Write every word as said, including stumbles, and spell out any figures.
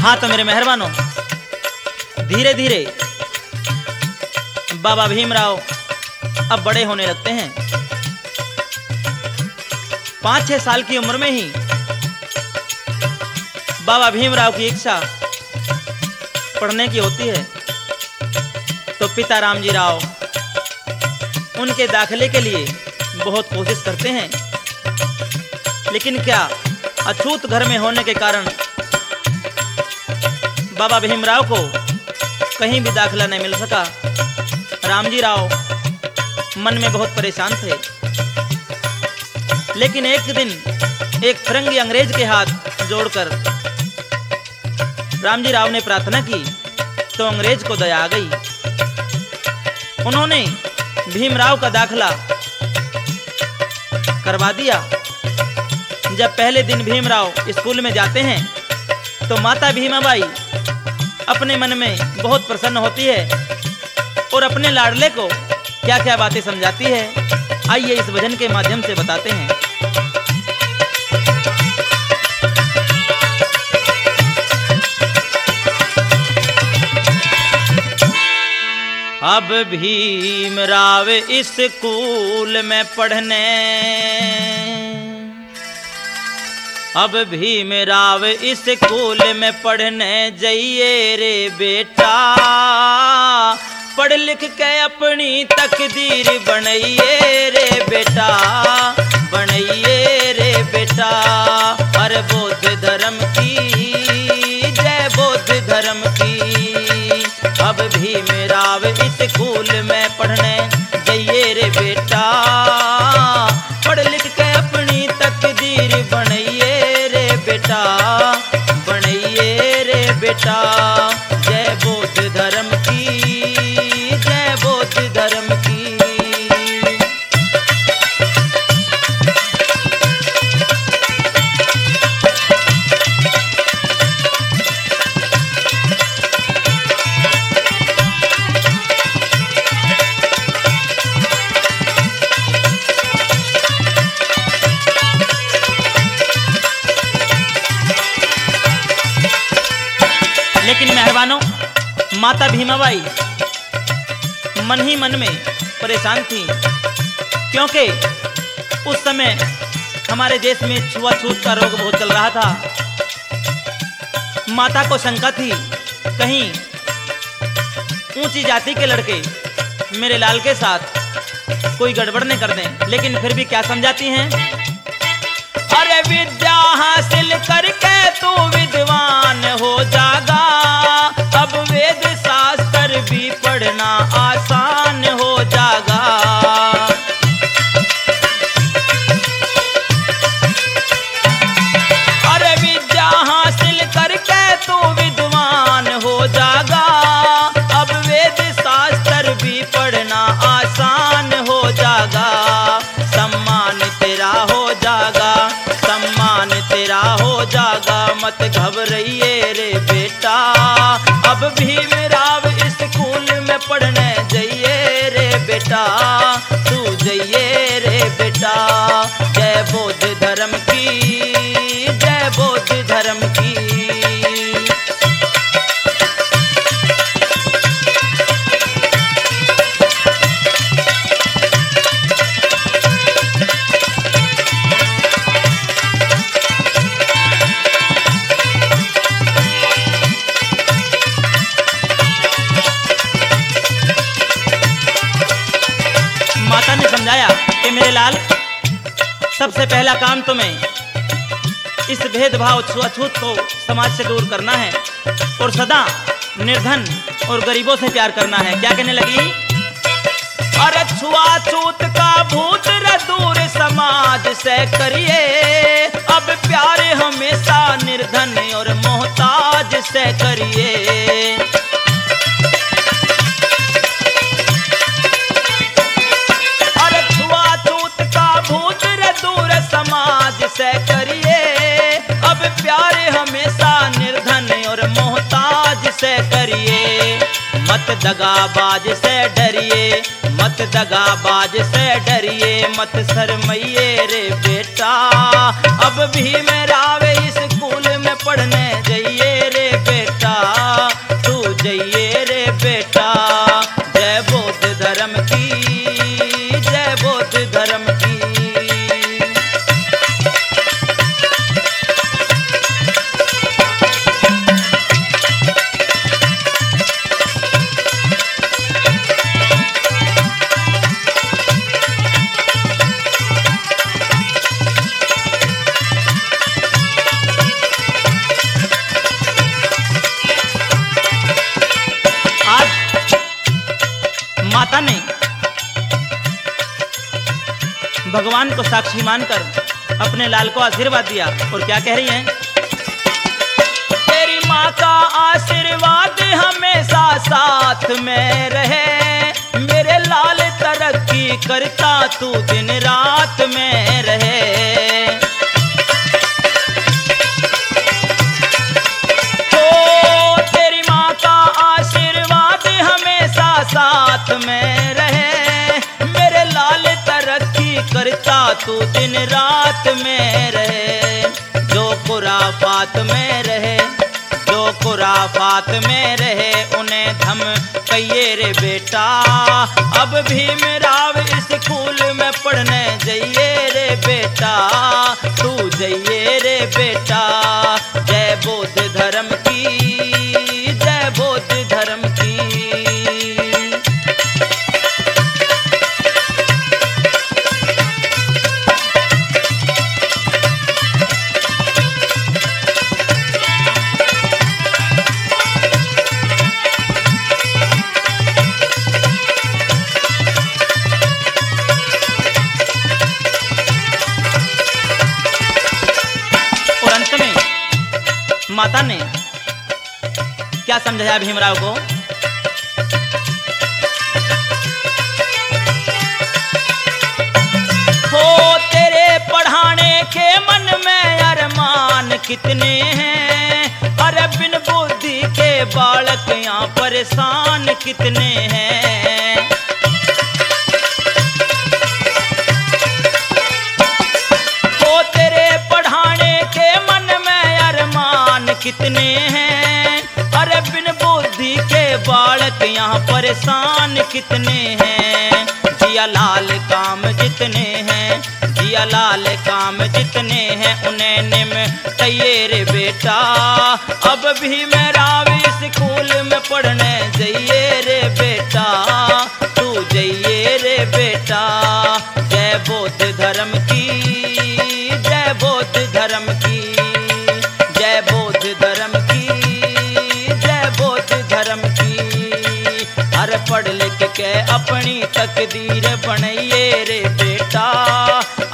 हाँ तो मेरे मेहरबानों, धीरे धीरे बाबा भीमराव अब बड़े होने लगते हैं। पाँच छह साल की उम्र में ही बाबा भीमराव की इच्छा पढ़ने की होती है। तो पिता रामजी राव उनके दाखिले के लिए बहुत कोशिश करते हैं, लेकिन क्या अछूत घर में होने के कारण बाबा भीमराव को कहीं भी दाखिला नहीं मिल सका। रामजी राव मन में बहुत परेशान थे। लेकिन एक दिन एक फिरंगी अंग्रेज के हाथ जोड़कर रामजी राव ने प्रार्थना की तो अंग्रेज को दया आ गई। उन्होंने भीमराव का दाखिला करवा दिया। जब पहले दिन भीमराव स्कूल में जाते हैं तो माता भीमाबाई अपने मन में बहुत प्रसन्न होती है और अपने लाडले को क्या क्या बातें समझाती है। आइए इस भजन के माध्यम से बताते हैं। अब भीमराव स्कूल में पढ़ने, अब भीमराव स्कूल में पढ़ने जाइए रे बेटा, पढ़ लिख के अपनी तकदीर बनाइए रे बेटा, बनाइए रे बेटा। हर बौद्ध धर्म की जय, बौद्ध धर्म की। अब भीमराव स्कूल में पढ़ने जाइए रे बेटा, पढ़ लिख के अपनी तकदीर बनाइए रे बेटा, बनाइए रे बेटा। जय बौद्ध धर्म की, जय बौद्ध धर्म की। लेकिन मेहरबानों, माता भीमाबाई मन ही मन में परेशान थी, क्योंकि उस समय हमारे देश में छुआछूत का रोग बहुत चल रहा था। माता को शंका थी कहीं ऊंची जाति के लड़के मेरे लाल के साथ कोई गड़बड़ न कर दें। लेकिन फिर भी क्या समझाती हैं, अरे विद्या हासिल करके तू विद्वान हो जागा, अब वेद शास्त्र भी पढ़ना आसान हो जागा। अरे विद्या हासिल करके तू विद्वान हो जागा, अब वेद शास्त्र भी पढ़ना आसान हो जागा। सम्मान तेरा हो जागा, सम्मान तेरा हो जागा, मत घबराइए रे बेटा। अब भीमराव स्कूल में पढ़ने जाइए रे बेटा, तू जाइए रे बेटा। जय बौद्ध धर्म की, जय बौद्ध धर्म की। माता ने समझाया कि मेरे लाल, सबसे पहला काम तुम्हें इस भेदभाव छुआछूत को समाज से दूर करना है और सदा निर्धन और गरीबों से प्यार करना है। क्या कहने लगी, अरे छुआछूत का भूत रे दूर समाज से करिए, अब प्यार हमेशा निर्धन और मोहताज से करिए। समाज से करिए, अब प्यार हमेशा निर्धन और मोहताज से करिए। मत दगाबाज से डरिए, मत दगाबाज से डरिए, मत शर्माइए रे बेटा। अब भीमराव स्कूल में पढ़ने जाइए रे बेटा। भगवान को साक्षी मानकर अपने लाल को आशीर्वाद दिया। और क्या कह रही हैं? तेरी माँ का आशीर्वाद हमेशा साथ में रहे, मेरे लाल तरक्की करता तू दिन रात में रहे। ओ तेरी माँ का आशीर्वाद हमेशा साथ में रहे, मेरे लाल तरक्की करता तू दिन रात में रहे। जो खुराफात में रहे, जो खुराफात में रहे, उन्हें धम कहिए रे बेटा। अब भीम राव स्कूल में पढ़ने जाइए रे बेटा, तू जाइए रे बेटा। जय बौद्ध धर्म की, जय बौद्ध धर्म की। माता ने क्या समझाया भीमराव को? हो तेरे पढ़ाने के मन में अरमान कितने हैं, अरे बिन बुद्धि के बालक यहाँ परेशान कितने हैं। हो तेरे पढ़ाने के मन में अरमान कितने हैं, अरे बिन बुद्धि के बालक यहाँ परेशान कितने हैं। जिया लाल काम जितने हैं, जिया लाल काम जितने हैं, उन्हें निम रे बेटा। अब भी मैं राव स्कूल में पढ़ने जाइए रे बेटा, तू जाइए रे बेटा। जय बौद्ध धर्म की, जय बौद्ध धर्म की, जय बौद्ध धर्म की, जय बौद्ध धर्म की। हर पढ़ लिख के अपनी तकदीर बनाइए रे बेटा,